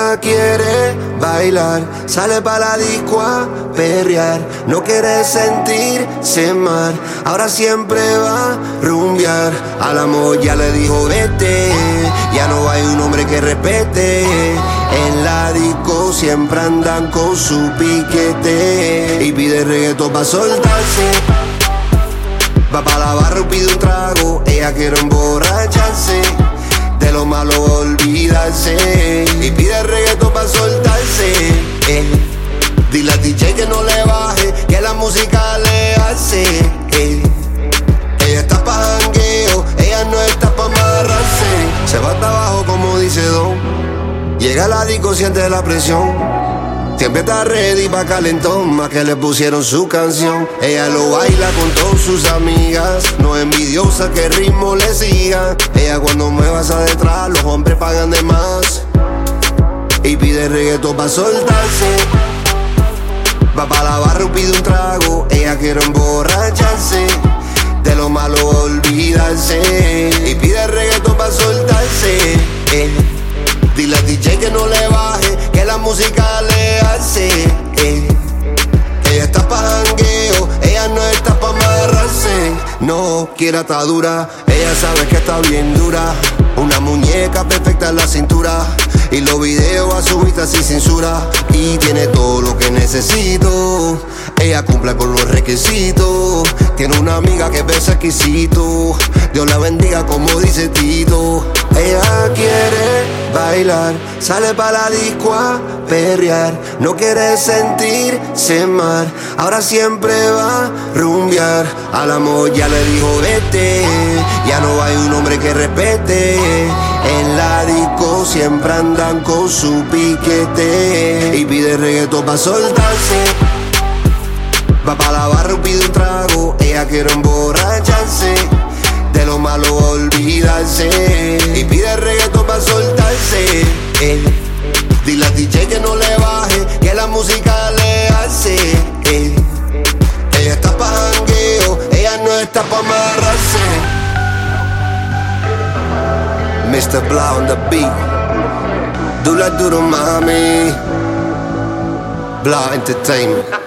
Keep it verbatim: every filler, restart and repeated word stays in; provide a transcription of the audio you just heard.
Ella quiere bailar, sale pa' la disco a perrear. No quiere sentirse mal, ahora siempre va a rumbear. Al amor ya le dijo vete, ya no hay un hombre que respete. En la disco siempre andan con su piquete y pide reggaetón pa' soltarse. Va pa' la barra y pide un trago, ella quiere emborracharse. De lo malo olvidarse y pide reggaetón pa' soltarse. eh. Dile al D J que no le baje, que la música le hace. eh. Ella está pa' jangueo, ella no está pa' amarrarse. Se va hasta abajo como dice Don. Llega a la disco, siente la presión. Siempre está ready pa' calentón, más que le pusieron su canción. Ella lo baila con todas sus amigas, no es envidiosa que el ritmo le siga. Ella cuando mueva hacia detrás, los hombres pagan de más y pide reggaetón pa' soltarse. Va pa' la barra y pide un trago, ella quiere emborracharse. De lo malo olvidarse y pide reggaetón pa' soltarse. eh. Dile al D J que no le baje, que la música le hace. eh. Ella está pa' jangueo, ella no está pa' amarrarse. No quiere atadura, ella sabe que está bien dura. Una muñeca perfecta en la cintura y los videos a su vista sin censura. Y tiene todo lo que necesito, ella cumple con los requisitos. Tiene una amiga que besa exquisito, Dios la bendiga como dice Tito. Ella quiere bailar, sale pa' la disco a perrear. No quiere sentirse mal, ahora siempre va a rumbear. Al amor ya le dijo vete, ya no hay un hombre que respete. En la disco siempre andan con su piquete y pide reggaetón pa' soltarse. Va pa' la barra y pide un trago, ella quiere emborracharse. De lo malo olvidarse y pide reggaetón pa' soltarse. eh. Dile al D J que no le baje, que la música le hace. eh. Ella está pa' jangueo, ella no está pa' amarrarse. mister Blah on the beat, dula duro mami, Blah Entertainment.